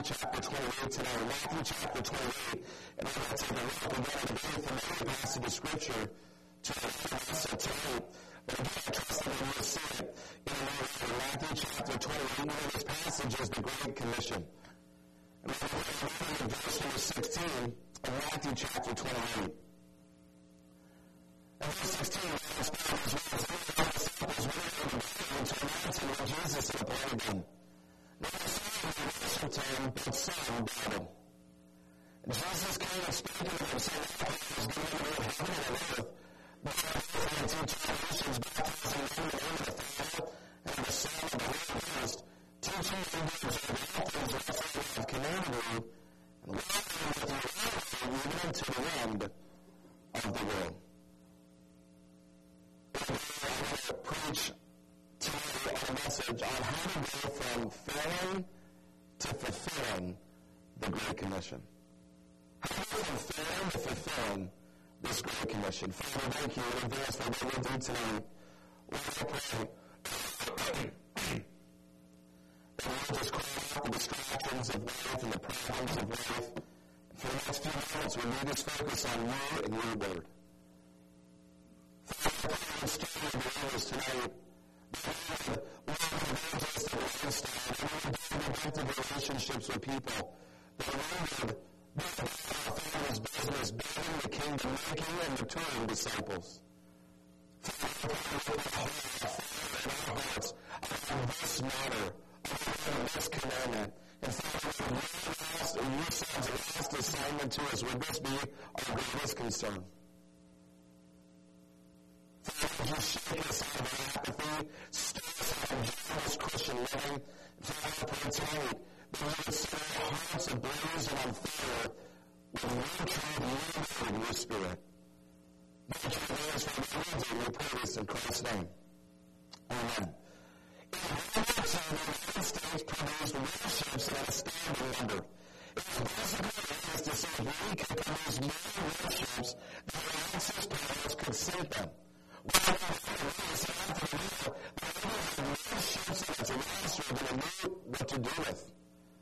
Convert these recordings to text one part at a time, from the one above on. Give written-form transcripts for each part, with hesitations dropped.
chapter 28 today. Matthew chapter 28, and we're going to take a look again at a very familiar passage of Scripture to also tonight. But again, I trust that you'll see it in Matthew chapter 28. You know, this passage is the Great Commission. And we're going to look at verse number 16 of Matthew chapter 28. And verse 16, the disciples when Jesus had appointed them. Now some to him, but some doubted. And Jesus came and spoke to them, saying, "All power is given to me in heaven and on earth. But I have two generations baptizing them in the name of the Father and of the Son and of the Holy Ghost, teaching them to observe all things whatsoever I have commanded you, and walking with you always, even unto the end of the world." I'm going to preach today a message on how to go from failing to fulfilling the Great Commission. How to go from failing to fulfilling this Great Commission. Father, thank you in advance for what we'll do tonight. Lord, I pray that we'll just call out the distractions of life and the problems of life. For the next few minutes, we need to focus on you and your word. Father, I pray that the believers tonight, relationships with people. They wanted Father's business, building the kingdom, making and maturing disciples. Father, in our hearts, on this matter, on this commandment. And Father, your son's last assignment to us, would this be our greatest concern? Father, would you shake us out of apathy, stir us out of joyous Christian living? Father, I pray tonight that you would set our hearts ablaze and on fire with your truth, your word, your spirit. Thank you for the we pray this in Christ's name. Amen. In the United States produced warships in an astounding number. It was basically to say we could produce more warships than the Axis powers could sink them. Well, after the war, they had more ships in its roster than they knew what to do with.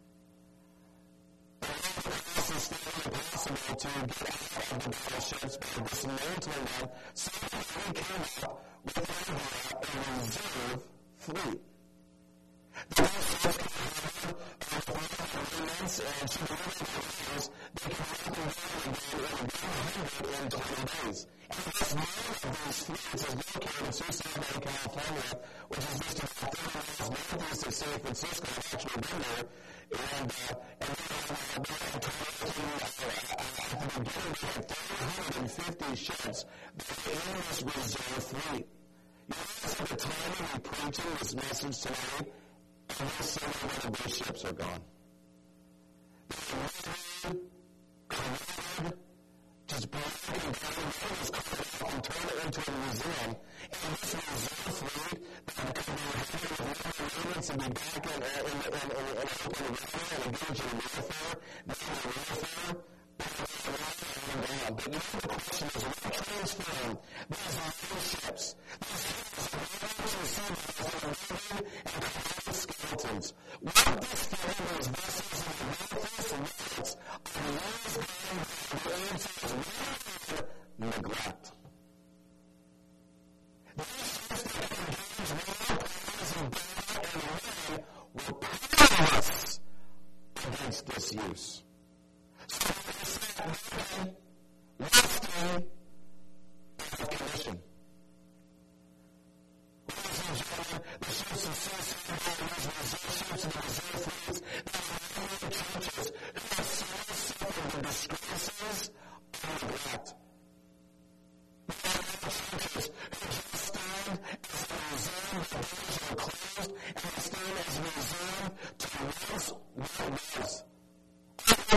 It was impossible to get out of the battleships by dismantling them, so we came up with a reserve fleet. The warships could have remnants and submarines that could have been in 120 days. And this one of these fleets is located in Tucson, California, which is just about 30 miles northeast of San Francisco. I've actually been there. And at the beginning, we had 350 ships that were in this reserve fleet. You notice at the time when we're preaching this message tonight, every single one of those ships are gone. They're corroded, just broken and turn it into a museum. And this reserve fleet that could be and be back in open warfare and engage in warfare, but you know the question is, what transformed these little ships? These ships are and skeletons. What disformed these vessels in the worthless words of the answer is neglect. These ships that engage were powerless against disuse. So they sat resting out of commission. Ladies and gentlemen, the ships of ships and the reserve fleets, they were in churches who have suffered the disgraces of neglect. Churches who just stand as a museum, the doors are closed, and they stand as a museum to once what was.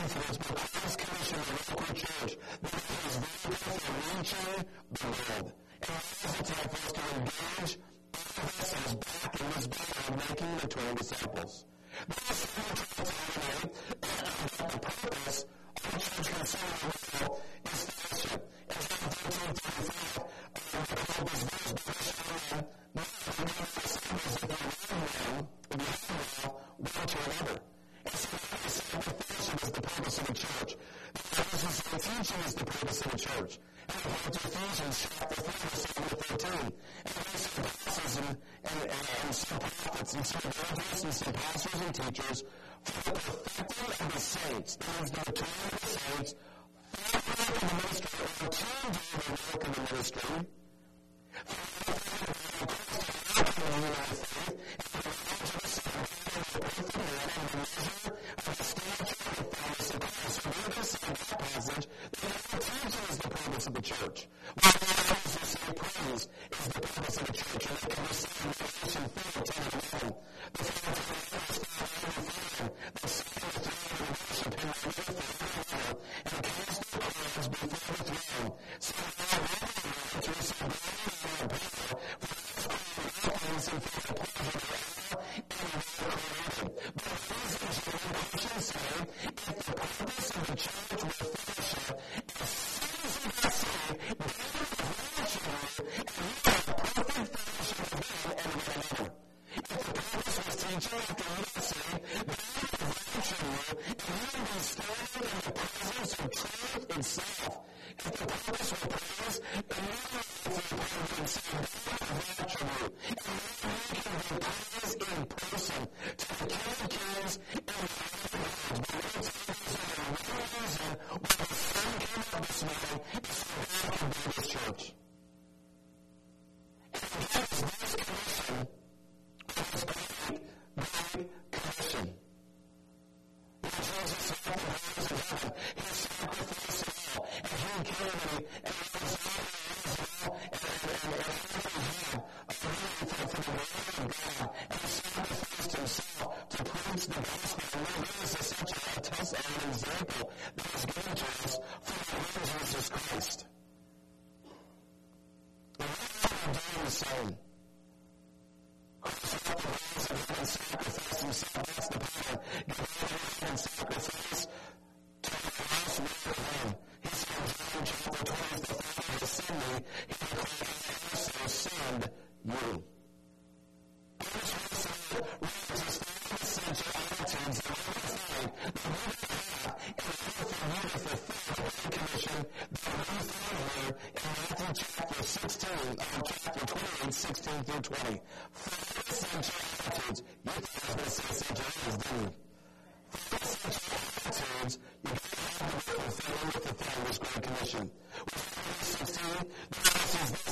Corinthians, but Christ commissioned the local church that is very for reaching the world. And now is the time for us to engage ourselves back in this battle of making mature disciples. This is what we're trying to eliminate about the purpose of the church concerning the world is fellowship. In John 13:35, the called this verse, but I shall them not to be disciples if you love them, if you have love one to another. And so fellowship is the purpose of the church. The teaching is the purpose of the church. And we go to Ephesians chapter 4:7-13. And there's some apostles and some prophets and some evangelists and some pastors and teachers for the perfecting of the saints. That is the maturing of the saints, for the work of the ministry, or to do the work of the ministry, for the perfect of the united faith, and for the evangelist and the perfect man and the measure of the stature of the fullness of Christ. So we're going to see in that passage that the teaching is the purpose of the church. While the others who say praise is the purpose of the church, and they can receive revelation 4:10-11. The fountain of the freedom, the second of the throne of worship him on earth forever, and cast their crowns before the throne. So now we to receive glory and power, for those created and for the pleasure thereof, and they are created. But these engineering Christians say, if the purpose of the church were fellowship, as soon as you got saved, God was watching you, and you had perfect fellowship with Him and one another. If the purpose was teaching after you got saved, God was watching you, and you would be standing in the presence of truth itself. If the purpose were praise, and you would be and say, God was watching you, and you can give praise in person to the King of Kings and the Lord of Lords. But what's the reason why the sun came up this morning is so God can build His church. And He gave us this commission, His great commission. When Jesus left the borders of heaven, He sacrificed it all, and He came and He was all and everything He had for the word of God, and He sacrificed Himself to preach the gospel. And that is essentially a test and an example that is given to us from the Lord Jesus Christ. And we are doing the same. Christ left the borders of heaven and sacrificed Himself. That's the plan. God left and sacrificed to the last word of Him. He said in John chapter 20, if the Father has sent me, He will also send you. I just want to say that we have just three essential attitudes that we find that we have in order for you to fulfill the Great Commission that we find here in Matthew chapter 16:16-20. 4 essential attitudes. You thought I was going to say essential attitudes, didn't you? 4 essential attitudes you got to have to fulfill in order to fulfill this Great Commission. We find in 16, the Bible says this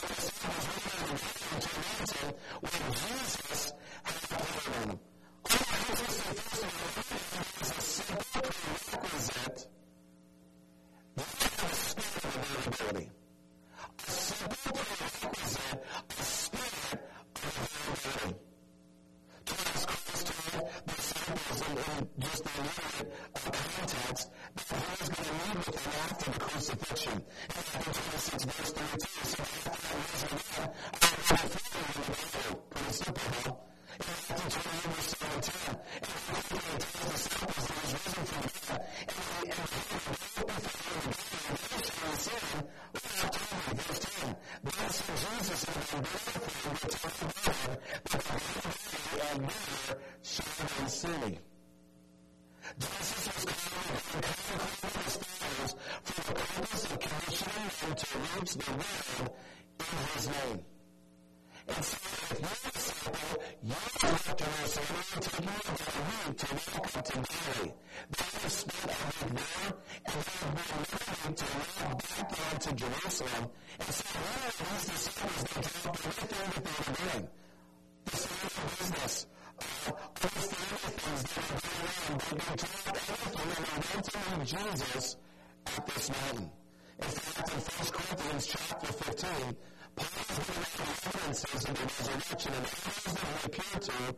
when Jesus had appointed him. All I have to say first of all is a simple prerequisite. You have a spirit of availability. A simple prerequisite, a spirit of availability. Thomas Christ told the disciples in just the immediate context that He was going to meet with them after the crucifixion. In Matthew 26, verse 32, so after I rose again, I will be faithful in the Bible. Pretty simple, huh? In Matthew 28, verse 17, and He went and told the disciples that He was risen from the dead, and He broke before them again, and they shall see Him. Look at October, verse 10. Then said Jesus and been glorified with the Father, that the and neither shall they see me. Jesus was calling His followers for the purpose of commissioning them to reach the world in His name. And so if you're a disciple, you have to know someone taking you about a week to walk up to Galilee. They have spent a week there, and they have been moving to walk back down to Jerusalem. And so one of these disciples, they dropped everything that they were doing. The family business, all the family things that were going on, they dropped everything and they went to meet Jesus at this mountain. In fact, in 1 Corinthians chapter 15, Paul is giving out the evidences of the resurrection, and all those that he appeared to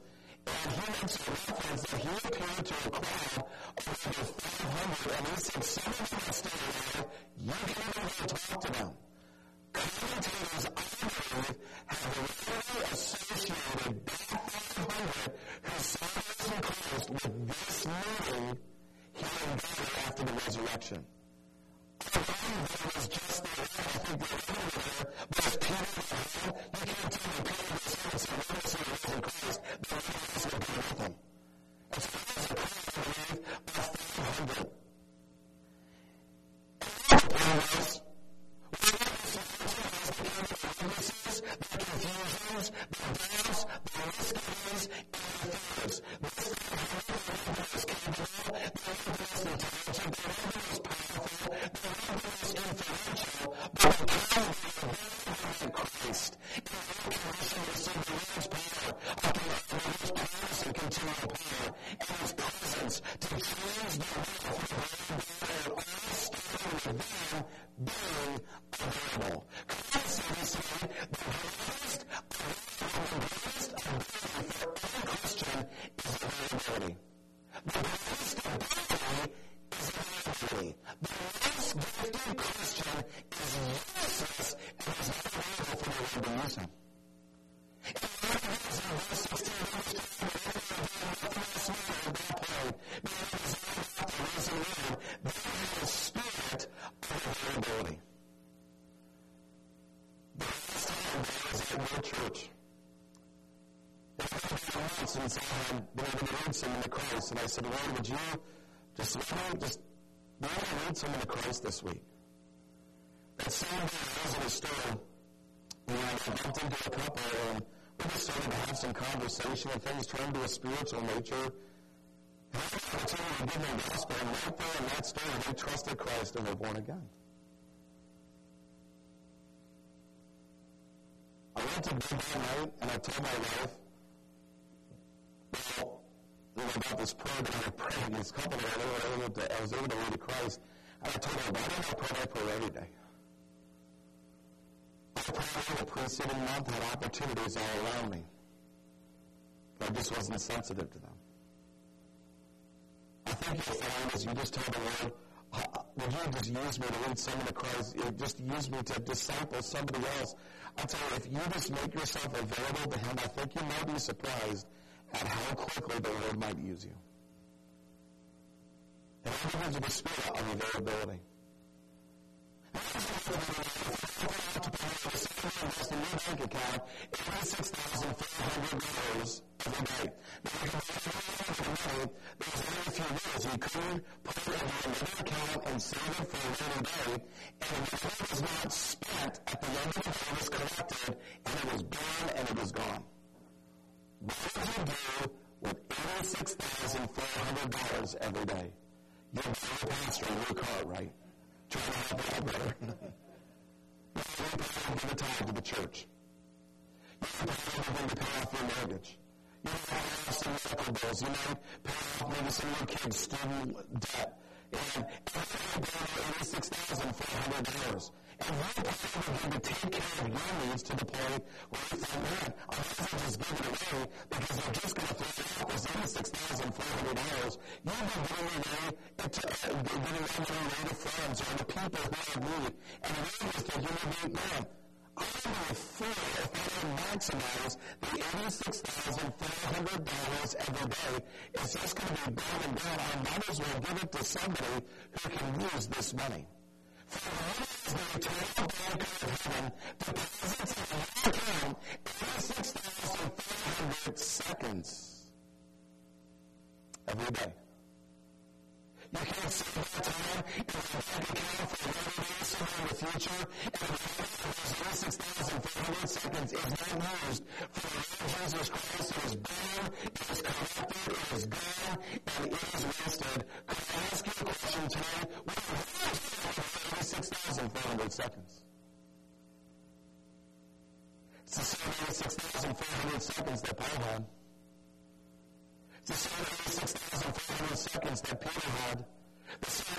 And he makes a reference that he appeared to a crowd of over 500, and he said, some of them are still alive. You can't even talk to them. Commentators, I believe, have really associated that 500 who saw risen Christ with this meeting here in God after the resurrection. I believe that it was just the I think they're everywhere, but as Peter was home, you can't tell me Peter was home and said, when you see the risen Christ, the risen Christ would be with him. And so there was a crowd, I believe, of 500. And the point was, weaknesses, the confusions, the doubts, the misgivings, and the fears. This is capable, the most intelligent, the most powerful, the most influential, but the power of Christ. And the commission to receive the Lord's power, the Lord's promise and continual power, and His presence to change the world for the and all starting with them being available. Christ is saying the greatest ability for any Christian is availability. The greatest ability is availability. The most gifted Christian is useless and is not available for the Lord to use him. And one of these in verse 16, the spirit of availability. The last time I was at your church, it had been months since I had been able to read someone to Christ, and I said, Lord, would you just read someone to Christ this week? That same day I was in a store, and I bumped into a couple, and we just started to have some conversation and things, trying to do a spiritual nature. And I had the opportunity to give them the gospel, and right there in that store, they trusted Christ and were born again. I went to bed that night, and I told my wife, about this prayer that I prayed, and this couple that I was able to lead to Christ, and I told her, why don't I pray every day? I prayed the preceding month, had opportunities all around me, but I just wasn't sensitive to them. I think you'll find as you just tell the Lord, would you just use me to lead someone to Christ? Just use me to disciple somebody else. I tell you, if you just make yourself available to Him, I think you might be surprised at how quickly the Lord might use you. And that gives you the spirit of availability. Invest in your bank account $86,400 every day. Now, if you have money, there's very few ways. You could put it in another account and save it for a rainy day, and if it was not spent, at the end of the day, it was collected, and it was burned, and it was gone. What would you do with $86,400 every day? You're a pastor in your car, right? Trying to help out, brother. You probably give a tithe to the church. You probably to pay off your mortgage. You might pay off some medical bills. You might pay off maybe some of your kids' student debt. And everybody borrowed $86,400. And you probably begin to take care of your needs to the point where you think, man, I might as well just give it away because they're just going to throw it out as $86,400. You've been giving away to friends or to people who have need. And you realize that you would be, man, I'm going to be a fool if I don't maximize the $86,400 every day. It's just going to be down and down. I might as well give it to somebody who can use this money. For the Lord is the eternal bank of heaven, deposits in your account 86,400 seconds every day. You can't save that time in your bank account for a rainy day somewhere in the future, and the those 86,400 seconds is not used for the Lord Jesus Christ. It is burned, it is corrupted, it is gone, and it is wasted. Could I ask you a question today? What is 86,400 seconds? It's the same 86,400 seconds that Paul had. It's the same 86,400 seconds that Peter had. The same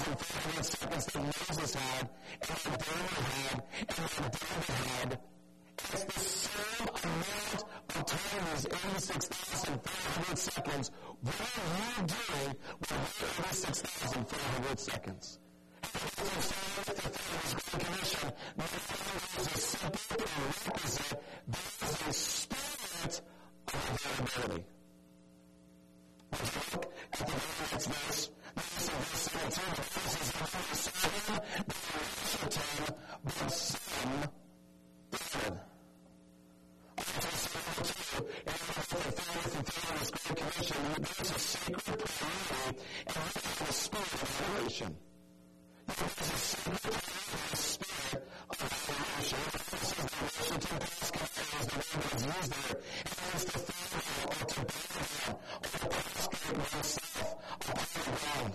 86,400 seconds that Moses had, and that Daniel had, and that David had, It's the same amount of time as 86,400 seconds. What are you doing with 86,400 seconds? The Great Commission not only is a simple prerequisite, but is a spirit of availability. Would you look at the very next verse? Notice in verse 17, the verse is not only serving, but worshiped him, but some doubted. This Great Commission, there's a sacred priority, and there's a spirit of adoration. There's a sacred priority, a spirit of adoration. This is the Washington Post is the word that is used there. It means to fall or to bow down or to prostrate oneself upon the ground.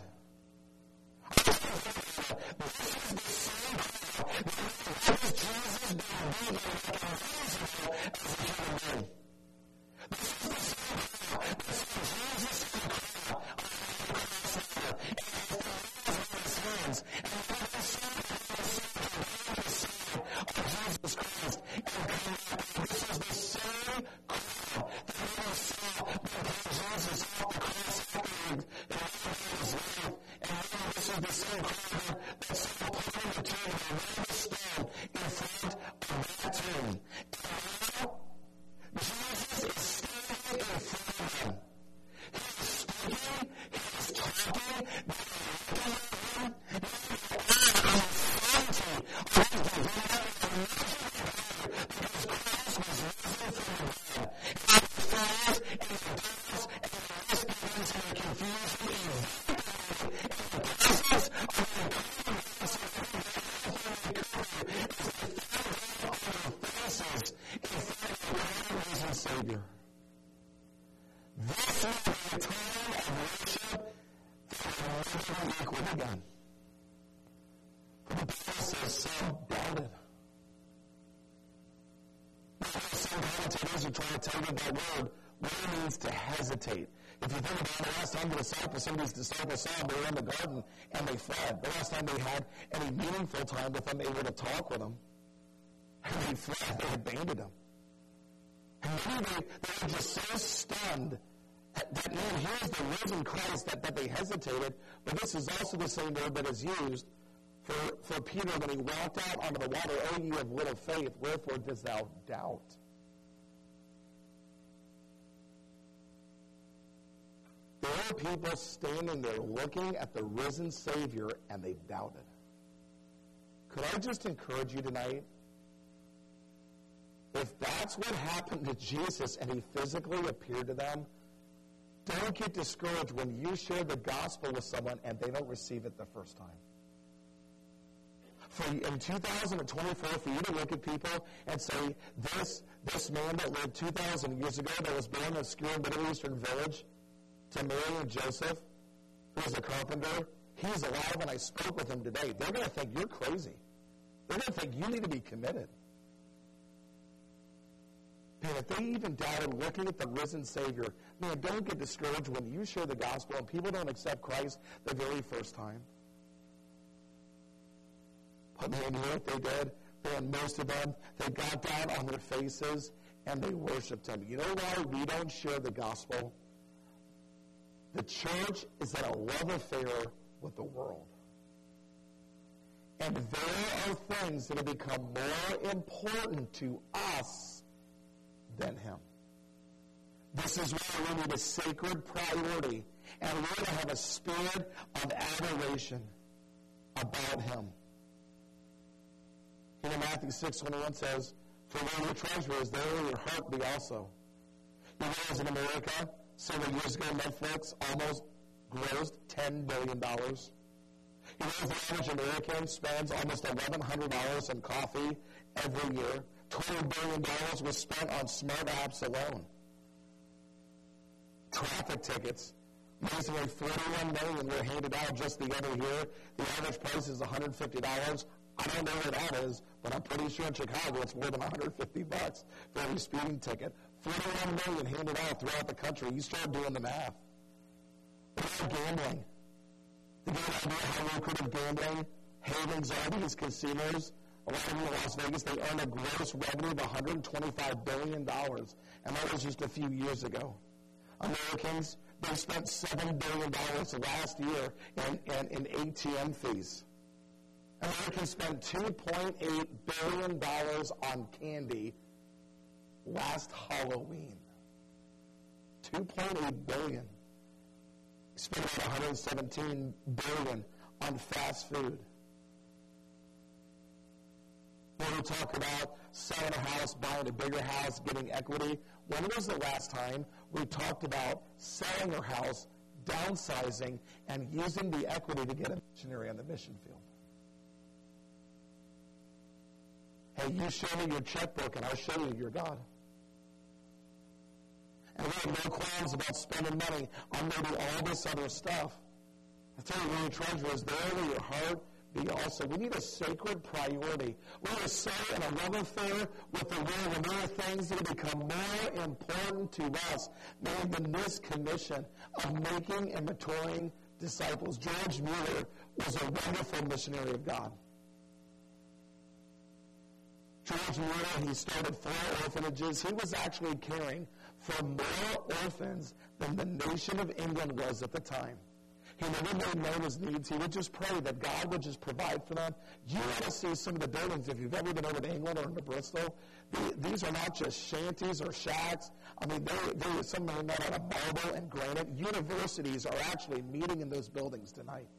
This is the same crowd. Why is Jesus being beaten like invisible as a human being? This is the same crowd. This is Jesus in the crowd on the cross there. And he has the nails in his hands. And he has the sword in his side of Jesus Christ. And this is the same crowd that we saw when Jesus off the cross afterwards and his life. And this is the same crowd that saw upon the tomb and rolled the stone in front of that tomb. And now, Jesus is standing in front of them. He is speaking, he is talking, they are looking at him, and they are authority of his divinity immeasurably because Christ was risen from the dead. And the fears and the doubts and the misgivings and the confusion evaporated in the presence of the incarnate Son of God as they fell down on their faces in front of the God risen Savior. This will be a time of worship that will never be equal again. But the Bible says some doubted. Now, some commentators are trying to tell you that word. What it means to hesitate. If you think about the last time some of these disciples saw him, they were in the garden and they fled. The last time they had any meaningful time with him, they were to talk with him. And they fled. They abandoned him. And maybe they were just so stunned that, man, here's the risen Christ that they hesitated. But this is also the same word that is used for Peter when he walked out onto the water. O ye of little faith, wherefore dost thou doubt? There are people standing there looking at the risen Savior, and they doubted. Could I just encourage you tonight? If that's what happened to Jesus and he physically appeared to them, don't get discouraged when you share the gospel with someone and they don't receive it the first time. In 2024, for you to look at people and say, this man that lived 2,000 years ago that was born in a obscure Middle Eastern village to Mary and Joseph, who was a carpenter, he's alive and I spoke with him today. They're going to think you're crazy. They're going to think you need to be committed. Man, if they even doubted looking at the risen Savior, man, don't get discouraged when you share the gospel and people don't accept Christ the very first time. But man, you know what they did? Man, most of them, they got down on their faces and they worshiped him. You know why we don't share the gospel? The church is in a love affair with the world. And there are things that have become more important to us than him. This is why we need a sacred priority, and we're going to have a spirit of adoration about him. You know, Matthew 6:21 says, "For where your treasure is, there will your heart be also." You realize in America, several years ago, Netflix almost grossed $10 billion. You know, the average American spends almost $1,100 on coffee every year. $20 billion was spent on smart apps alone. Traffic tickets. Amazingly, 41 million were handed out just the other year. The average price is $150. I don't know where that is, but I'm pretty sure in Chicago it's more than $150 for every speeding ticket. 41 million handed out throughout the country. You start doing the math. What about gambling? You get an idea how lucrative gambling havens are these casinos? a lot of them in Las Vegas, they earn a gross revenue of $125 billion. And that was just a few years ago. Americans, they spent $7 billion last year in ATM fees. Americans spent $2.8 billion on candy last Halloween. $2.8 billion. Spent about $117 billion on fast food. When we talk about selling a house, buying a bigger house, getting equity, when was the last time we talked about selling our house, downsizing, and using the equity to get a missionary on the mission field? Hey, you show me your checkbook and I'll show you your God. And we have no qualms about spending money on maybe all this other stuff. I tell you, where your treasure is, there will your heart be also. We need a sacred priority. We need to say in a love affair with the Lord, when there are things that become more important to us than this commission of making and maturing disciples. George Mueller was a wonderful missionary of God. George Mueller, he started 4 orphanages. He was actually caring for more orphans than the nation of England was at the time. He never made known his needs. He would just pray that God would just provide for them. You want to see some of the buildings, if you've ever been over to England or into Bristol, these are not just shanties or shacks. I mean, some are made out of marble and granite. Universities are actually meeting in those buildings tonight.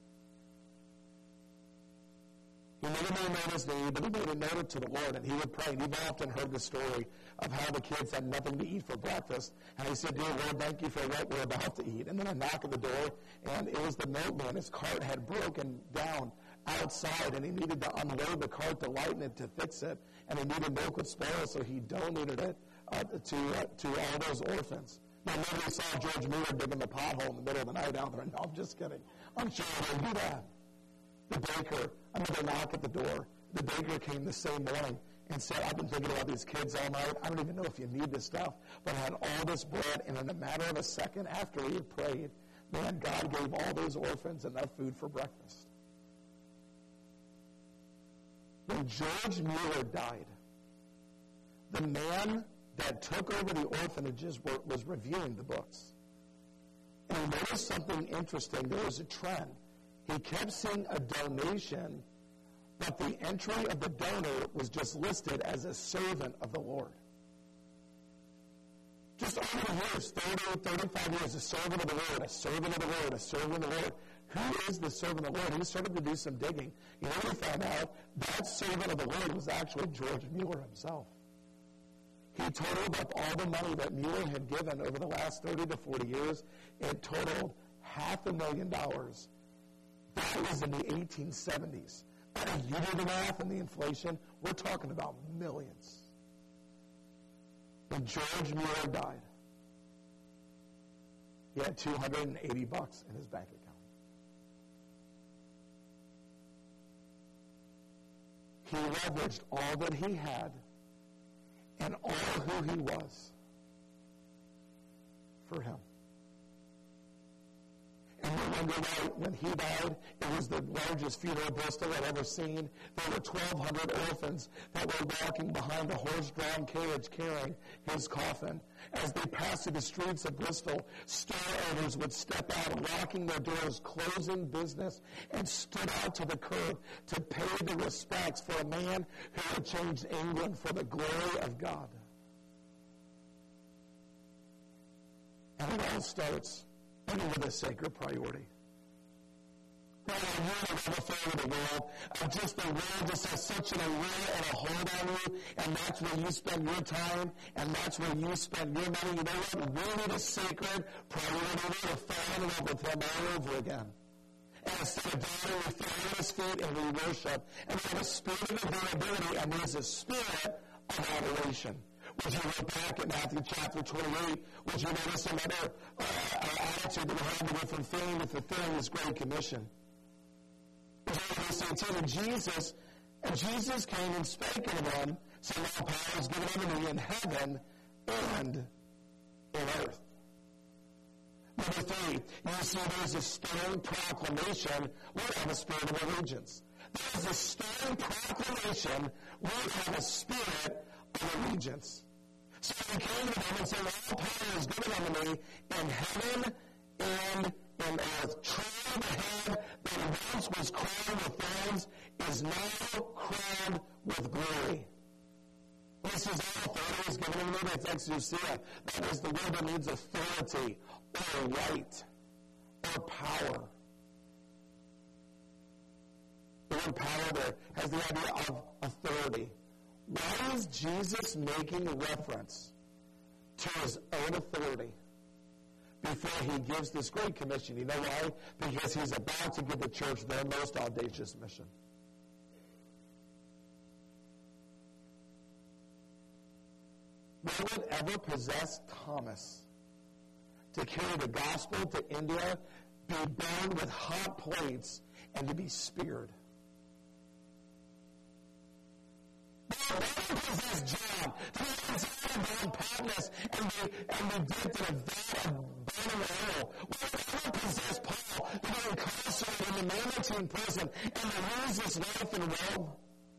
He never made known his need, but he made it known to the Lord, and he would pray. And you've often heard the story of how the kids had nothing to eat for breakfast. And he said, "Dear Lord, thank you for what we're about to eat." And then a knock at the door, and it was the milkman. His cart had broken down outside, and he needed to unload the cart to lighten it, to fix it. And he needed milk with spoil, so he donated it to all those orphans. Now, nobody saw George Mueller digging the pothole in the middle of the night out there. No, I'm just kidding. I'm sure they do that. The baker, another knock at the door. The baker came the same morning and said, "I've been thinking about these kids all night. I don't even know if you need this stuff, but I had all this bread, and in a matter of a second after he had prayed, man, God gave all those orphans enough food for breakfast." When George Mueller died, the man that took over the orphanages was reviewing the books. And he noticed something interesting. There was a trend. He kept seeing a donation, but the entry of the donor was just listed as a servant of the Lord. Just over the years, 30, 35 years, a servant of the Lord, a servant of the Lord, a servant of the Lord. Who is the servant of the Lord? He started to do some digging. You know what he found out? That servant of the Lord was actually George Mueller himself. He totaled up all the money that Mueller had given over the last 30 to 40 years. It totaled $500,000. That was in the 1870s. You do the math and the inflation, we're talking about millions. When George Mueller died, he had $280 in his bank account. He leveraged all that he had and all who he was for him. And you wonder why, when he died, it was the largest funeral Bristol had ever seen. There were 1,200 orphans that were walking behind a horse-drawn carriage carrying his coffin. As they passed through the streets of Bristol, store owners would step out, locking their doors, closing business, and stood out to the curb to pay the respects for a man who had changed England for the glory of God. And it all starts with a sacred priority. Now, when you're before the world, the world just has such an allure and a hold on you, and that's where you spend your time, and that's where you spend your money. You know what? We need a sacred priority. We need to fall in love with him all over again. And instead of dying, we fall at his feet and we worship. And we have a spirit of availability, and there's a spirit of adoration. Would you look back at Matthew chapter 28? Would you notice another attitude that we have to go from theme to fulfilling this great commission? And Jesus came and spake unto them, saying, "All power is given unto me in heaven and in earth." Number 3, you see there's a stern proclamation. We have a spirit of allegiance. There is a stern proclamation. We have a spirit of allegiance. So he came to them and said, all power is given unto me in heaven and in earth. Truly the head that once was crowned with thorns is now crowned with glory. This is all authority is given unto me. That's exousia. That is the word that means authority or right or power. The word power there has the idea of authority. Why is Jesus making a reference to his own authority before he gives this great commission? You know why? Because he's about to give the church their most audacious mission. What would ever possess Thomas to carry the gospel to India, be burned with hot plates, and to be speared? What would possess John to be considered on Patmos and be dipped in a vat of burning oil? What would ever possess Paul to be incarcerated in the Mamertine prison and to lose his life in Rome?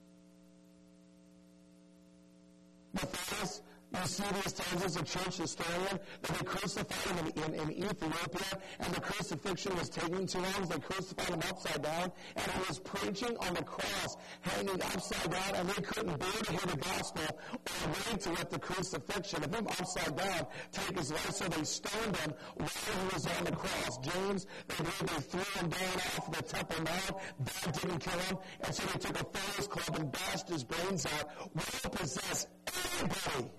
Matthias, you see these times as a church historian that they crucified him in Ethiopia, and the crucifixion was taking too long. They crucified him upside down, and he was preaching on the cross, hanging upside down, and they couldn't bear to hear the gospel or wait to let the crucifixion of him upside down take his life, so they stoned him while he was on the cross. James, they threw him down off the Temple Mount. That didn't kill him, and so they took a furnace club and bashed his brains out. Will possess anybody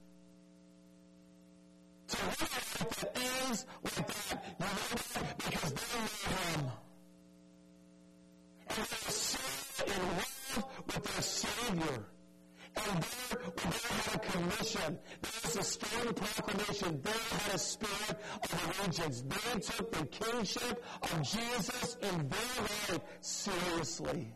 to live a life that ends like that? You know that? Because they know him. And they're so in love with their Savior. And they had a commission. There was a stern proclamation. They had a spirit of allegiance. They took the kingship of Jesus in their life seriously.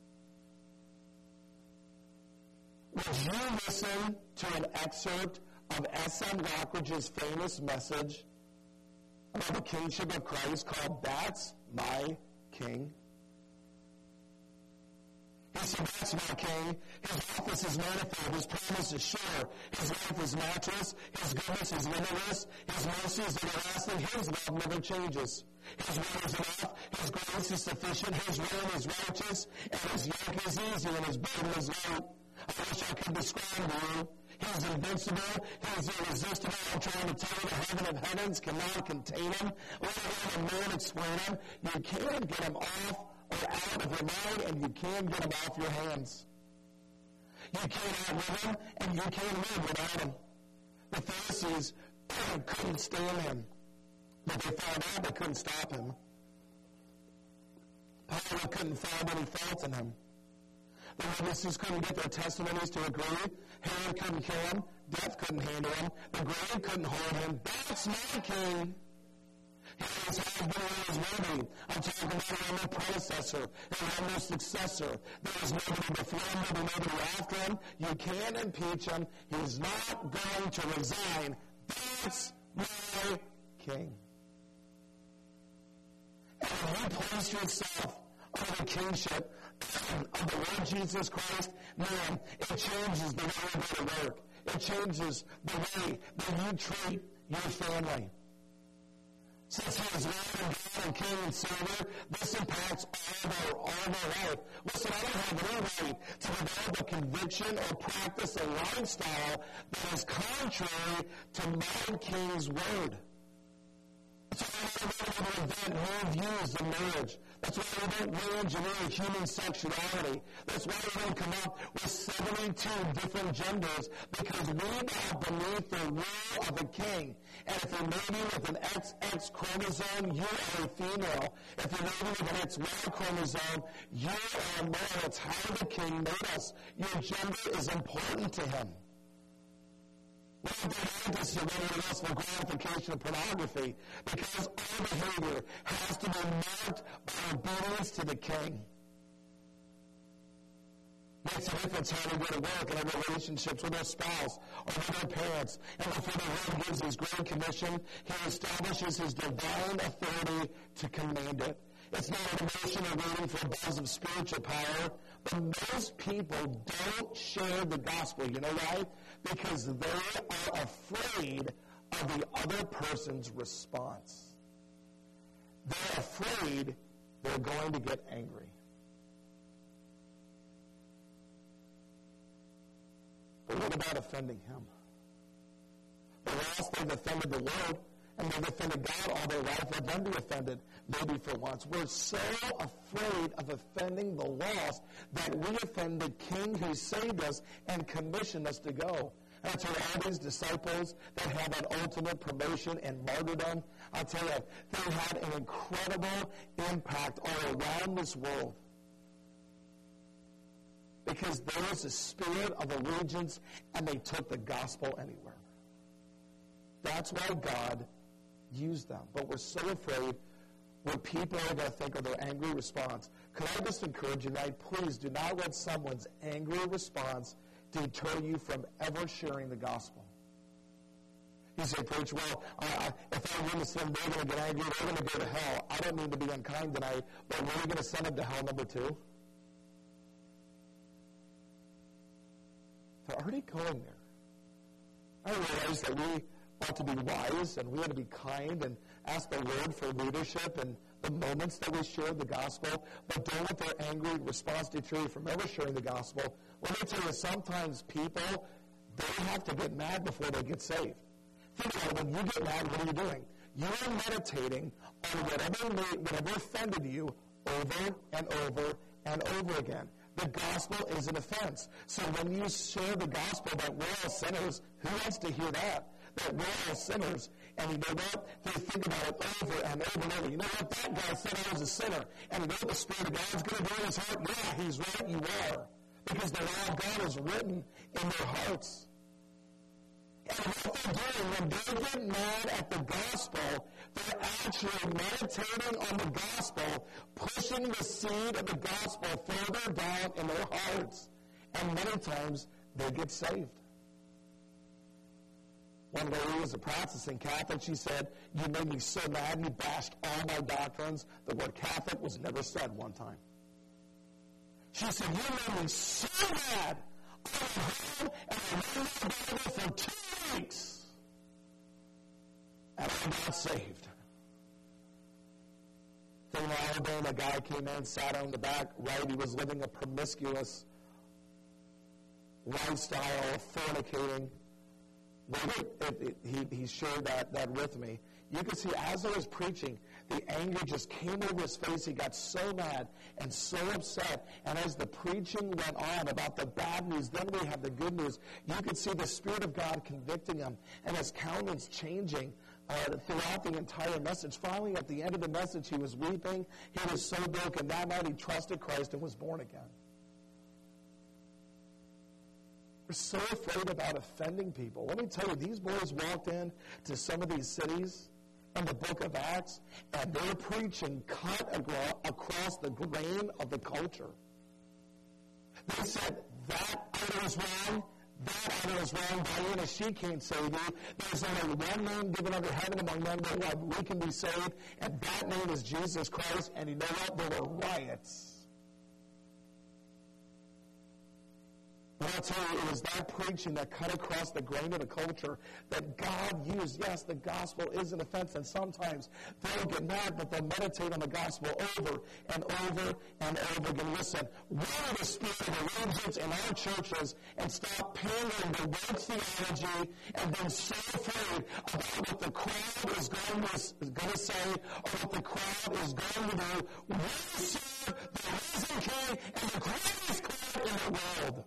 Would you listen to an excerpt of S.M. Lockridge's famous message about the kingship of Christ called "That's My King"? He said, "That's my King. His office is manifold. His promise is sure. His life is matchless. His goodness is limitless. His mercy is everlasting. His love never changes. His word is enough. His grace is sufficient. His reign is righteous. And his yoke is easy and his burden is light." I wish I could describe you. He's invincible. He's irresistible. I'm trying to tell you the heaven of heavens cannot contain him. Let alone a man explain him. You can't get him off or out of your mind, and you can't get him off your hands. You can't outlive him, and you can't live without him. The Pharisees couldn't stand him, but they found out they couldn't stop him. Pilate couldn't find any fault in him. The witnesses couldn't get their testimonies to agree. Herod couldn't kill him. Death couldn't handle him. The grave couldn't hold him. That's my King. He always has been and always will be. I'm talking about no predecessor. There's no successor. There is nobody before him, nobody after him. You can't impeach him. He's not going to resign. That's my King. And when you place yourself under the kingship of the Lord Jesus Christ, man, it changes the way you go to work. It changes the way that you treat your family. Since he is Lord and God and King and Savior, this impacts all of our life. Listen, I don't have any right to develop a conviction or practice a lifestyle that is contrary to my King's word. That's why we don't invent new views of marriage. That's why we don't re-engineer human sexuality. That's why we don't come up with 72 different genders, because we bow beneath the rule of a king. And if you're mating with an XX chromosome, you are a female. If you're mating with an XY chromosome, you are a male. It's how the king made us. Your gender is important to him. We don't do this to anyone else for gratification of pornography, because our behavior has to be marked by obedience to the king. Makes a difference how we go to work and our relationships with our spouse or with our parents. And before the Lord gives his great commission, he establishes his divine authority to command it. It's not an emotion or waiting for a buzz of spiritual power. But most people don't share the gospel. You know why? Because they are afraid of the other person's response. They're afraid they're going to get angry. But what about offending him? The lost, they've offended the Lord, and they've offended God all their life. Let them be offended, maybe for once. We're so afraid of offending the lost that we offend the King who saved us and commissioned us to go. That's why all these disciples that had that ultimate promotion and martyrdom, I'll tell you, they had an incredible impact all around this world. Because there was a spirit of allegiance, and they took the gospel anywhere. That's why God used them. But we're so afraid what people are going to think of their angry response. Could I just encourage you tonight, please do not let someone's angry response deter you from ever sharing the gospel. You say, preach, well, if I witness them, they're going to get angry, they're going to go to hell. I don't mean to be unkind tonight, but we're going to send them to hell number 2. They're already going there. I realize that we ought to be wise and we ought to be kind and ask the Lord for leadership and the moments that we share the gospel, but don't let their angry response deter you from ever sharing the gospel. Let me tell you, sometimes people, they have to get mad before they get saved. Think about it, when you get mad, what are you doing? You are meditating on whatever offended you over and over and over again. The gospel is an offense. So when you share the gospel that we're all sinners, who wants to hear that? That we're all sinners. And you know what? They think about it over and over and over. You know what? That guy said I was a sinner. And you know what the Spirit of God's going to do in his heart? Yeah, he's right, you are. Because the law of God is written in their hearts. And what they're doing, when they get mad at the gospel, they're actually meditating on the gospel, pushing the seed of the gospel further down in their hearts. And many times, they get saved. One lady was a practicing Catholic. She said, you made me so mad, you bashed all my doctrines. The word Catholic was never said one time. She said, you made me so mad. I went home and I read my Bible for 2 weeks. And I got saved. Then in Alabama, a guy came in, sat on the back right. He was living a promiscuous lifestyle, fornicating. He shared that with me. You can see as I was preaching, the anger just came over his face. He got so mad and so upset. And as the preaching went on about the bad news, then we have the good news. You could see the Spirit of God convicting him and his countenance changing throughout the entire message. Finally, at the end of the message, he was weeping. He was so broken. That night, he trusted Christ and was born again. We're so afraid about offending people. Let me tell you, these boys walked in to some of these cities in the book of Acts, and their preaching cut across the grain of the culture. They said, that idol is wrong, that idol is wrong, Diana, she can't save you. There's only one name given under heaven among men whereby we can be saved, and that name is Jesus Christ. And you know what? There were riots. But I'll tell you, it was that preaching that cut across the grain of the culture that God used. Yes, the gospel is an offense, and sometimes they'll get mad, but they'll meditate on the gospel over and over and over again. Listen, we need a spirit of allegiance in our churches and stop pandering the right theology and being so afraid about what the crowd is going to say or what the crowd is going to do. We serve the risen King and the greatest God in the world.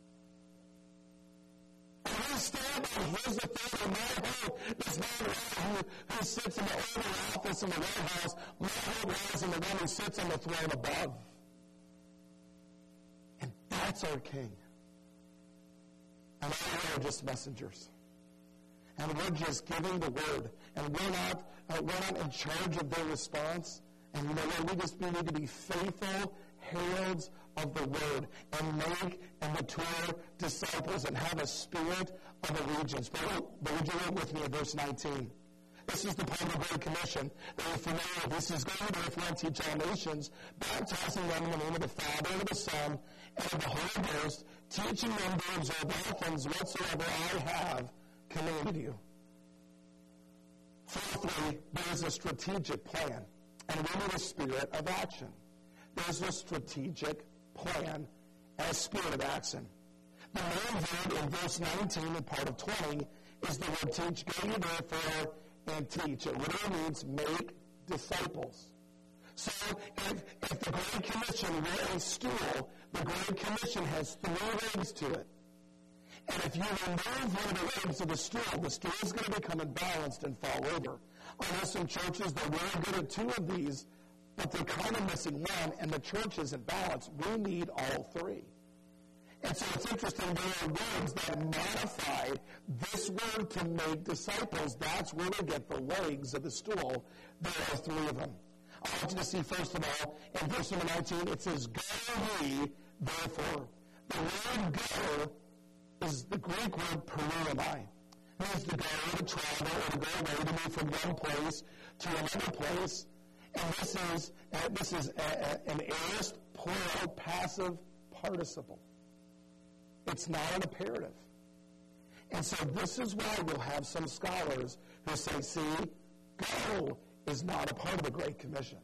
We stand on his authority. My hope is not who sits in the Oval Office in the White House. My hope lies in the one who sits on the throne above. And that's our King. And we are just messengers. And we're just giving the word. And we're not in charge of their response. And you know what? We need to be faithful heralds of the word and make and mature disciples and have a spirit of allegiance. But would you read with me in verse 19? This is the part of the Great Commission that you're familiar with. This is going therefore and teach all nations, baptizing them in the name of the Father, and of the Son, and of the Holy Ghost, teaching them to observe all things whatsoever I have commanded you. Fourthly, there's a strategic plan, and we need a spirit of action. There's a strategic plan and a spirit of action. The main verb in verse 19 and part of 20 is the word teach. Go ye therefore and teach. It literally means make disciples. So if the Great Commission were a stool, the Great Commission has 3 legs to it. And if you remove one of the legs of the stool is going to become imbalanced and fall over. I know some churches, they're really good at 2 of these, but they're kind of missing one, and the church isn't balanced. We need all 3. And so it's interesting, there are words that modify this word to make disciples. That's where we get the legs of the stool. There are 3 of them. I want you to see, first of all, in verse number 19, it says, go ye, therefore. The word go is the Greek word peruomai. It means to go, to travel, or to go away, to move from one place to another place. And this is an aorist, plural, passive participle. It's not an imperative. And so this is why we'll have some scholars who say, see, go is not a part of the Great Commission.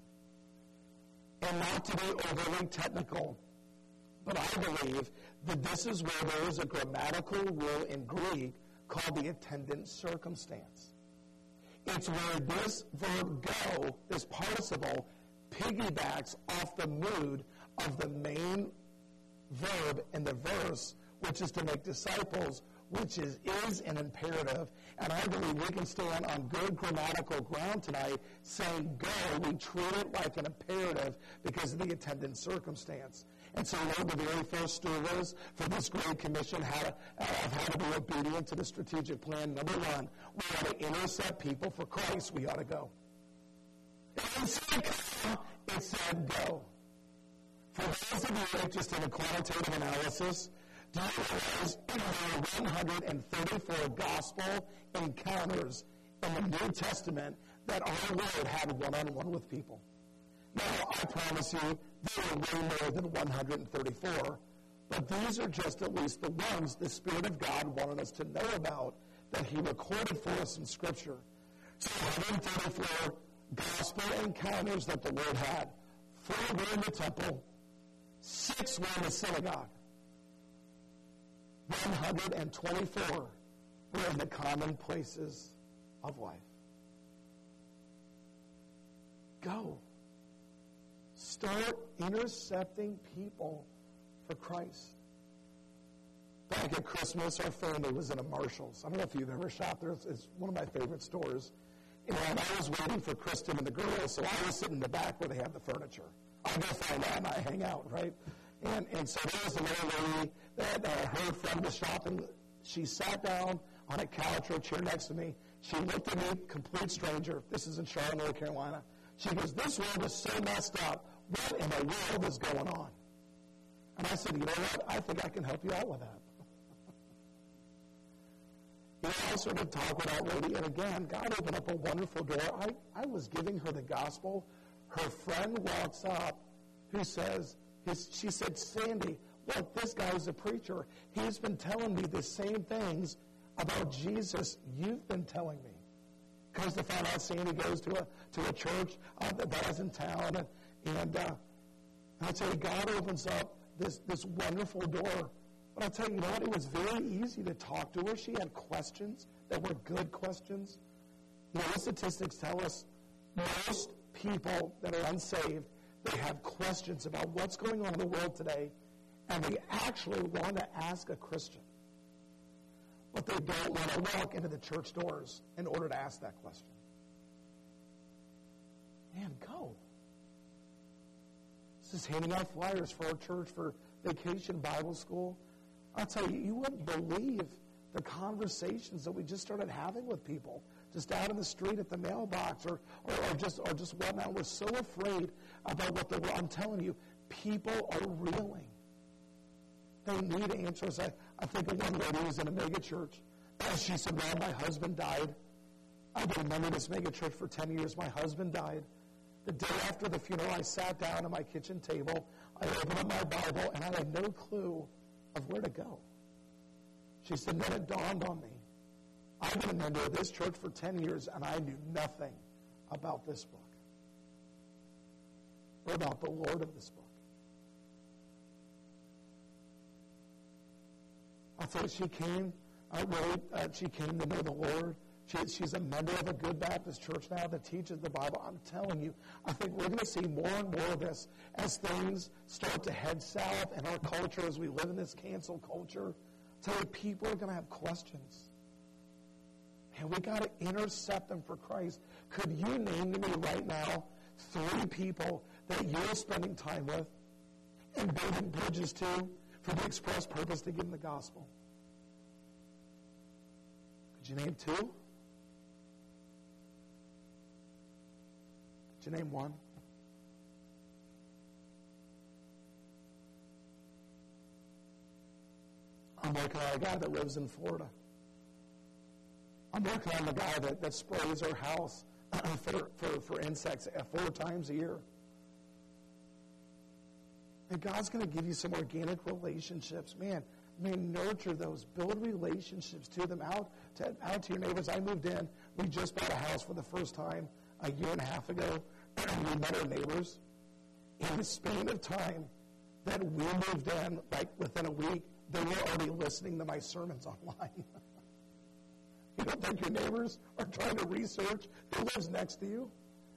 And not to be overly technical, but I believe that this is where there is a grammatical rule in Greek called the attendant circumstance. It's where this verb go, this participle, piggybacks off the mood of the main verb in the verse, which is to make disciples, which is an imperative. And I believe we can stand on good grammatical ground tonight saying go. We treat it like an imperative because of the attendant circumstance. And so the very first stool is for this Great Commission of how to be obedient to the strategic plan. Number 1, we ought to intercept people for Christ. We ought to go. It didn't say come, it said go. For those of you interested in quantitative analysis, do you realize there are 134 gospel encounters in the New Testament that our Lord had one-on-one with people? Now, I promise you, there are way more than 134, but these are just at least the ones the Spirit of God wanted us to know about that He recorded for us in Scripture. So 134 gospel encounters that the Lord had. 4 were in the temple, 6 were in the synagogue. 124 were in the common places of life. Go. Start intercepting people for Christ. Back at Christmas, our family was in a Marshall's. I don't know if you've ever shopped there. It's one of my favorite stores. And I was waiting for Kristen and the girls, so I was sitting in the back where they have the furniture. I go find out and I hang out, right? And so there was a little lady that her friend was shopping. She sat down on a couch or a chair next to me. She looked at me, complete stranger. This is in Charlotte, North Carolina. She goes, this world is so messed up. What in the world is going on? And I said, you know what? I think I can help you out with that. I sort of talk with that lady, and again, God opened up a wonderful door. I was giving her the gospel. Her friend walks up who says, she said, Sandy, look, this guy's a preacher. He's been telling me the same things about Jesus you've been telling me. Comes to find out Sandy goes to a church that is in town, and I'll tell you, God opens up this wonderful door. But I'll tell you what, it was very easy to talk to her. She had questions that were good questions. You know, the statistics tell us most people that are unsaved, they have questions about what's going on in the world today, and they actually want to ask a Christian. But they don't want to walk into the church doors in order to ask that question. Man, go. This is handing out flyers for our church for Vacation Bible School. I'll tell you, you wouldn't believe the conversations that we just started having with people, just out in the street at the mailbox or just whatnot. We're so afraid about what the world. I'm telling you, people are reeling. They need answers. I think of one lady who was in a mega church. She said, well, my husband died I've been a member of this mega church for 10 years. My husband died. The day after the funeral, I sat down at my kitchen table. I opened up my Bible, and I had no clue of where to go. She said, then it dawned on me. I've been a member of this church for 10 years, and I knew nothing about this book or about the Lord of this book. I thought she came to know the Lord. She's a member of a good Baptist church now that teaches the Bible. I'm telling you, I think we're going to see more and more of this as things start to head south in our culture, as we live in this cancel culture. I tell you, people are going to have questions. And we got to intercept them for Christ. Could you name to me right now 3 people that you're spending time with and building bridges to for the express purpose to give them the gospel? Could you name 2? Could you name 1? I'm working on a guy that lives in Florida. I'm working on the guy that sprays our house for insects 4 times a year. And God's going to give you some organic relationships. Man, nurture those. Build relationships to them, out to your neighbors. I moved in. We just bought a house for the first time a year and a half ago. We met our neighbors. In the span of time that we moved in, like within a week, they were already listening to my sermons online. You don't think your neighbors are trying to research who lives next to you?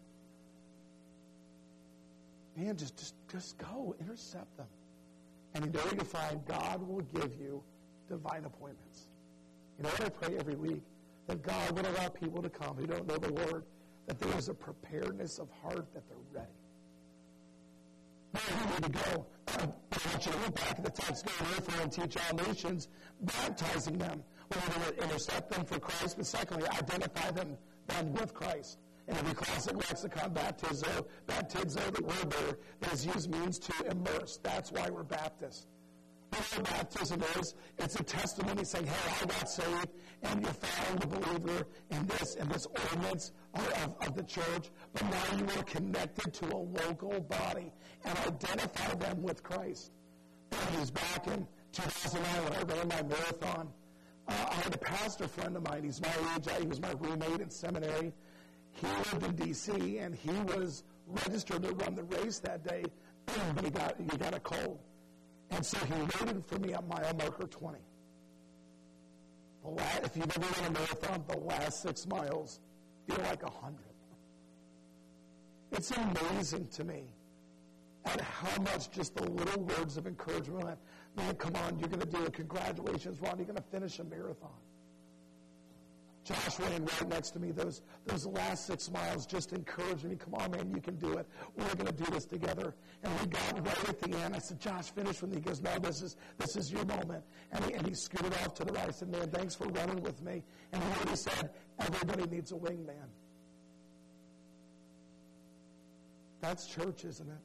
Man, just go. Intercept them. And in order to find, God will give you divine appointments. You know what I pray every week? That God would allow people to come who don't know the Lord, that there is a preparedness of heart that they're ready. Now we need to go. I want you to look back at the text, go therefore and teach all nations, baptizing them. We need to intercept them for Christ, but secondly, identify them with Christ. In every classic lexicon, baptizo, the word there is used means to immerse. That's why we're Baptists. What baptism is, it's a testimony saying, hey, I got saved, and you're found a believer in this ordinance of the church, but now you are connected to a local body and identify them with Christ. It was back in 2009 when I ran my marathon. I had a pastor friend of mine. He's my age. He was my roommate in seminary. He lived in D.C., and he was registered to run the race that day, but he got a cold. And so he waited for me at mile marker 20. If you've ever run a marathon, the last 6 miles feel like 100. It's amazing to me at how much just the little words of encouragement. Man, come on, you're going to do it. Congratulations, Ron, you're going to finish a marathon. Josh ran right next to me. Those last 6 miles just encouraged me. Come on, man, you can do it. We're going to do this together. And we got right at the end. I said, Josh, finish with me. He goes, no, this is your moment. And he scooted off to the right. I said, man, thanks for running with me. And he said, everybody needs a wingman. That's church, isn't it?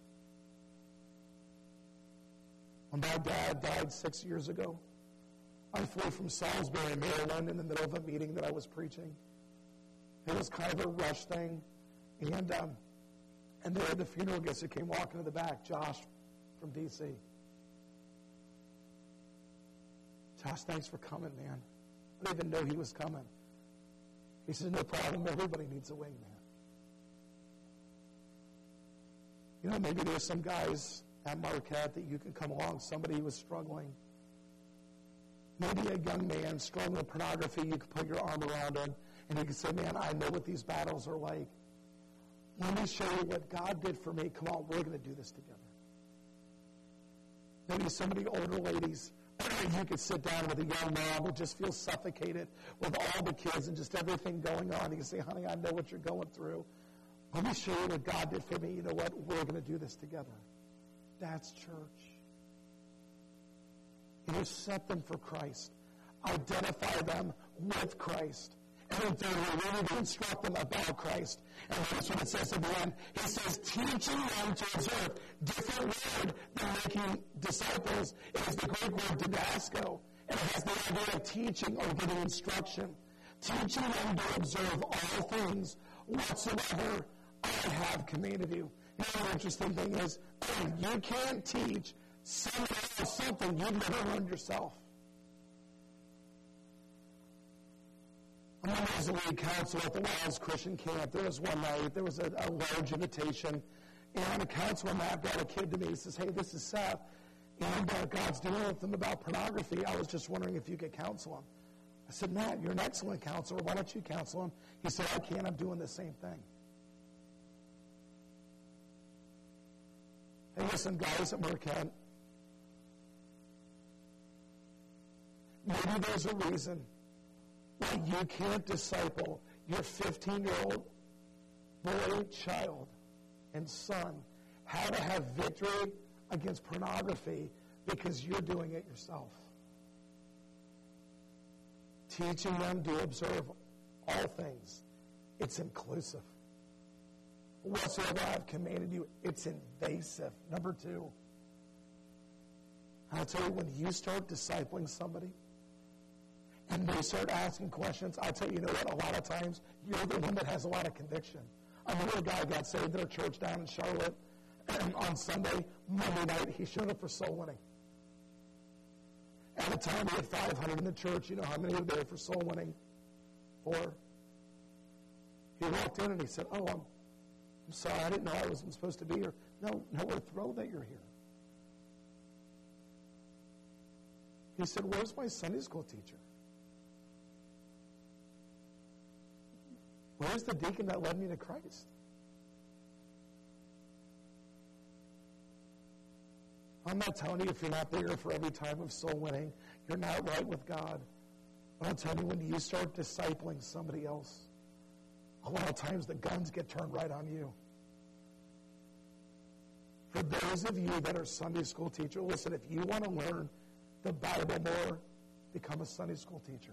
When my dad died 6 years ago, I flew from Salisbury, Maryland, in the middle of a meeting that I was preaching. It was kind of a rush thing. And there at the funeral, guess who came walking to the back? Josh from D.C. Josh, thanks for coming, man. I didn't even know he was coming. He said, no problem. Everybody needs a wingman. You know, maybe there's some guys at Marquette that you can come along, somebody who was struggling. Maybe a young man struggling with pornography, you could put your arm around him, and you can say, man, I know what these battles are like. Let me show you what God did for me. Come on, we're going to do this together. Maybe some of the older ladies, you could sit down with a young mom who just feels suffocated with all the kids and just everything going on. You can say, honey, I know what you're going through. Let me show you what God did for me. You know what? We're going to do this together. That's church. Intercept them for Christ. Identify them with Christ. And then thirdly, we need to instruct them about Christ. And that's what it says at the end. He says, teaching them to observe. Different word than making disciples. It is the Greek word didasco. And it has the idea of teaching or giving instruction. teaching them to observe all things whatsoever I have commanded you. You know, the interesting thing is, you can't teach somebody else something you've never learned yourself. I remember as a lead counselor at the Wiles Christian Camp, there was one night, there was a large invitation, and a counselor mapped out a kid to me. He says, hey, this is Seth, and God's dealing with him about pornography. I was just wondering if you could counsel him. I said, Matt, you're an excellent counselor. Why don't you counsel him? He said, I can't. I'm doing the same thing. Hey, listen, guys at Marquette, maybe there's a reason why you can't disciple your 15-year-old boy, child, and son how to have victory against pornography because you're doing it yourself. Teaching them to observe all things. It's inclusive. Whatsoever I have commanded you, it's invasive. Number 2. I'll tell you, when you start discipling somebody and they start asking questions, I'll tell you, you know what, a lot of times you're the one that has a lot of conviction. I remember a guy got saved at a church down in Charlotte, and on Sunday, Monday night, he showed up for soul winning. At the time, we had 500 in the church. You know how many were there for soul winning? 4. He walked in and he said, oh, I'm sorry, I didn't know I wasn't supposed to be here. No, we're thrilled that you're here. He said, where's my Sunday school teacher? Where's the deacon that led me to Christ? I'm not telling you if you're not there for every time of soul winning, you're not right with God. But I'm telling you, when you start discipling somebody else, a lot of times the guns get turned right on you. For those of you that are Sunday school teachers, listen, if you want to learn the Bible more, become a Sunday school teacher.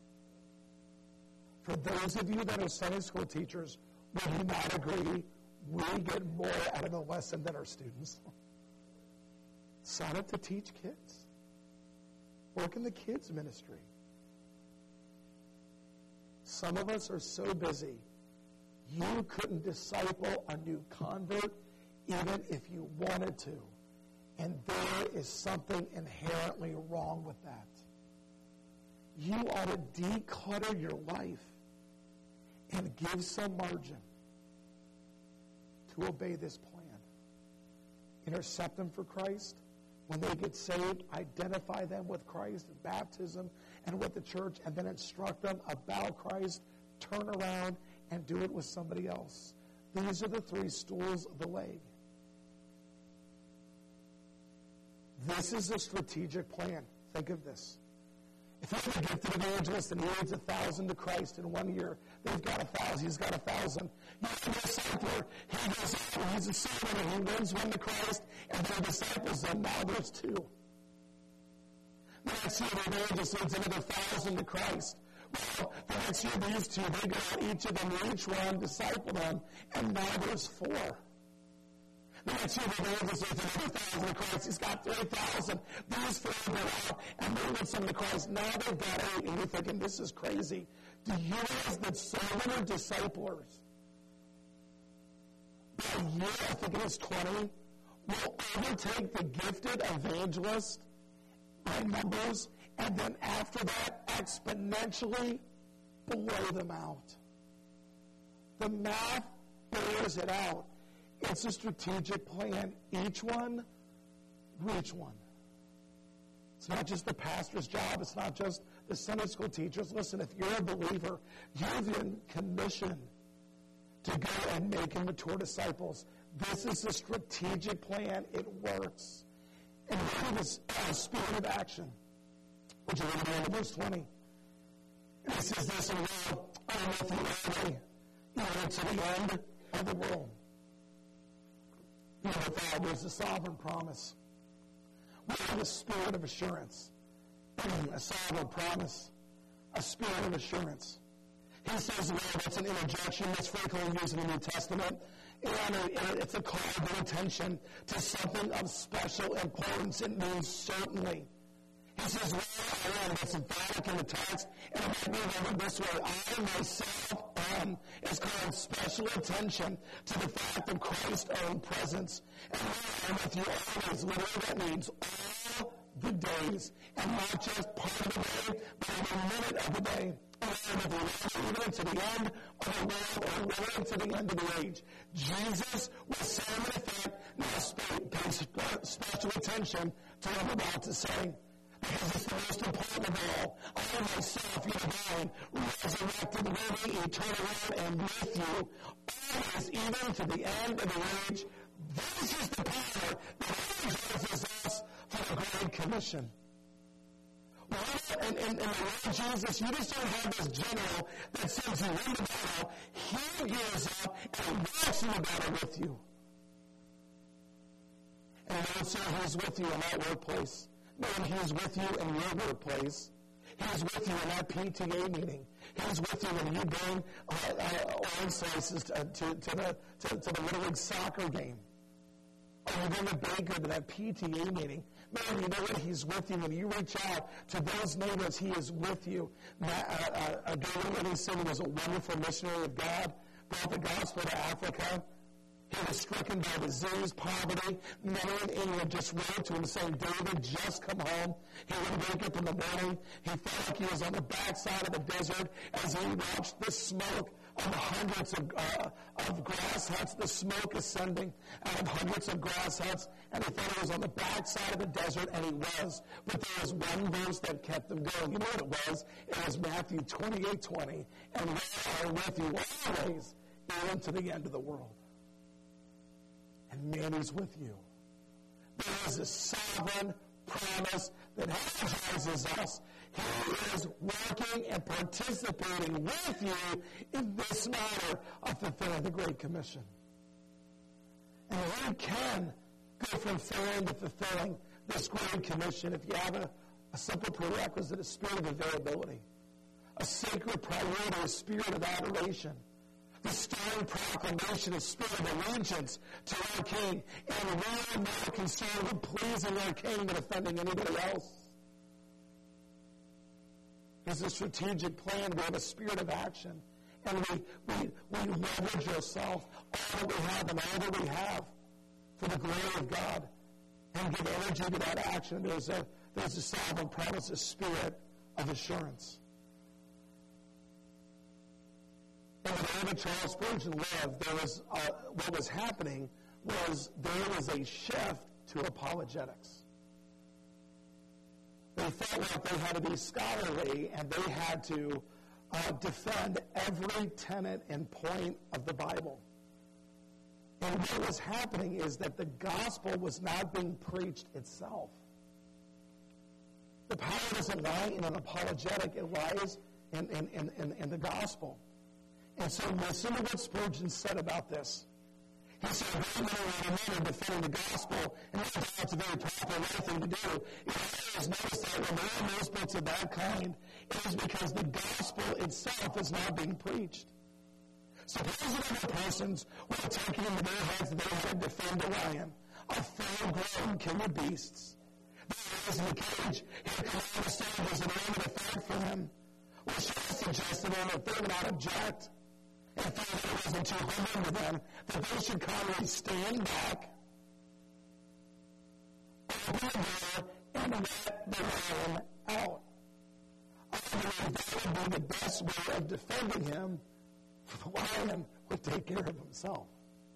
For those of you that are Sunday school teachers, would you not agree we get more out of a lesson than our students? Sign up to teach kids. Work in the kids' ministry. Some of us are so busy, you couldn't disciple a new convert even if you wanted to. And there is something inherently wrong with that. You ought to declutter your life and give some margin to obey this plan. Intercept them for Christ. When they get saved, identify them with Christ, baptism, and with the church, and then instruct them about Christ, turn around, and do it with somebody else. These are the 3 stools of the leg. This is a strategic plan. Think of this. If you have a gifted evangelist and he leads 1,000 to Christ in 1 year, they've got 1,000, he's got 1,000. You have a discipler, he goes out, he's a servant, and he wins one to Christ, and then disciples them. Now there's 2. The next year, the evangelist leads another 1,000 to Christ. Well, the next year, these 2, they go out, each of them, each one, disciple them, and now there's 4. The next year, the evangelist leads another 1,000 to Christ. He's got 3,000. These 4 go out, and they lead some to Christ. Now they've got 8, and you're thinking, this is crazy. Do you realize that so many disciplers, by a year, I think it was 20, will overtake the gifted evangelist by numbers, and then after that, exponentially blow them out? The math bears it out. It's a strategic plan. Each one, reach one. It's not just the pastor's job. It's not just the Sunday school teachers. Listen, if you're a believer, you've been commissioned to go and make and mature disciples. This is a strategic plan. It works. And here is a spirit of action, which is in verse 20. And it says this, and I am with you already, even to the end of the world. You know, there's a sovereign promise. We have a spirit of assurance. A sovereign promise. A spirit of assurance. He says, well, that's an interjection that's frequently used in the New Testament. And it's a call of attention to something of special importance. It means certainly. He says, where I am, that's emphatic in the text, and it might be remembered this way. I myself am is called special attention to the fact of Christ's own presence. And I am with you always. Literally, that means all the days, and not just part of the day, but every minute of the day. Even to the end of the world, or really to the end of the age. Jesus was saying in effect, now pay special attention to what I'm about to say. Because it's the most important of all. I myself, you divine, resurrected, living, eternal, and with you, always, even to the end of the age. This is the power that energizes us for the Great Commission. And the Lord Jesus, you just don't have this general that says you win the battle. He gears up and walks in the battle with you. And Lord, sir, He's with you in that workplace. Man, He's with you in your workplace. He's with you in that PTA meeting. He's with you when you bring orange slices to the Little League soccer game. Or you bring a baker to that PTA meeting. Man, you know what? He's with you. When you reach out to those neighbors, He is with you. David Living City was a wonderful missionary of God, brought the gospel to Africa. He was stricken by disease, poverty. Many in England just wrote to him saying, David, just come home. He would wake up in the morning. He felt like he was on the backside of the desert as he watched the smoke of the hundreds of grass huts, the smoke ascending out of hundreds of grass huts, and he thought he was on the backside of the desert, and he was. But there was one verse that kept him going. You know what it was? It was Matthew 28:20, and we are with you always, even to the end of the world. And man, He's with you. There is a sovereign promise that energizes us. He is working and participating with you in this matter of fulfilling the Great Commission. And you can go from fulfilling to fulfilling this Great Commission if you have a simple prerequisite, a spirit of availability, a sacred priority, a spirit of adoration, the stern proclamation, a spirit of allegiance to our King, and we are more concerned with pleasing our King than offending anybody else. There's a strategic plan. We have a spirit of action. And we leverage ourselves, all that we have and all that we have, for the glory of God. And give energy to that action. There's a sovereign promise, a spirit of assurance. And the day Charles Spurgeon lived, there was what was happening was there was a shift to apologetics. They felt like they had to be scholarly and they had to defend every tenet and point of the Bible. And what was happening is that the gospel was not being preached itself. The power doesn't lie in an apologetic, it lies in the gospel. And so listen to what Spurgeon said about this. He said, very many men are defending the gospel, and that's a very proper right thing to do. If you guys notice that when there are movements of that kind, it is because the gospel itself is not being preached. Suppose that other persons were taking into their heads that they had to defend a lion, a full-grown king of beasts. There was in the cage, here comes the soldiers and armed to fight for him. Well, should I suggest to them that they would not object? And if it wasn't too humbling to them, that they should calmly stand back, open the door, and let the lion out. I believe that would be the best way of defending him, for the lion would take care of himself.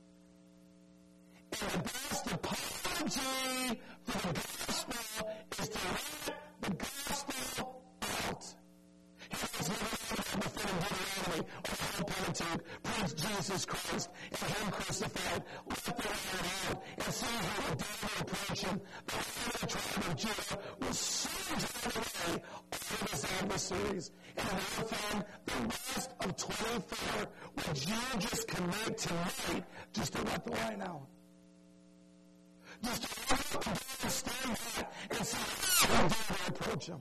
And the best apology for the gospel is to let the gospel out. He was never before in Deuteronomy or the whole Pentateuch. Praise Jesus Christ and Him crucified. Let the lion out and see how the devil approach him. The lion of the tribe of Judah will soon drive away all of his adversaries. And therefore, the rest of 24, would you just commit tonight just to let the lion out? Just to let the devil stand back and see how the devil approach him.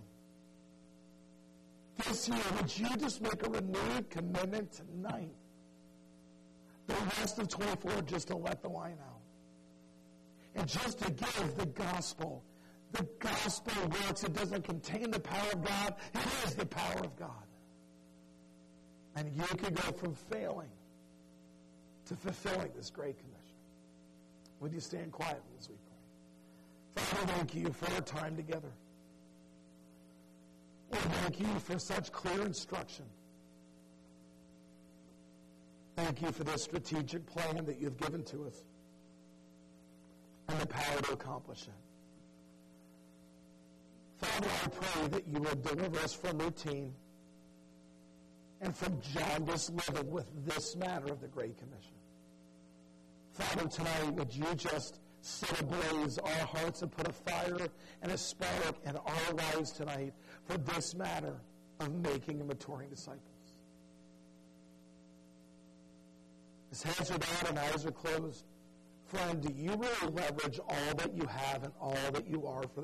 This year, would you just make a renewed commitment tonight, the rest of 24, just to let the lion out? And just to give the gospel the gospel works. It doesn't contain the power of God. It is the power of God. And you can go from failing to fulfilling this great commission. Would you stand quietly as we pray? Father, thank you for our time together. Lord, thank you for such clear instruction. Thank you for this strategic plan that you've given to us and the power to accomplish it. Father, I pray that you will deliver us from routine and from jaundiced living with this matter of the Great Commission. Father, tonight, would you just set ablaze our hearts and put a fire and a spark in our lives tonight for this matter of making and maturing disciples. As heads are bowed and eyes are closed, friend, do you really leverage all that you have and all that you are for the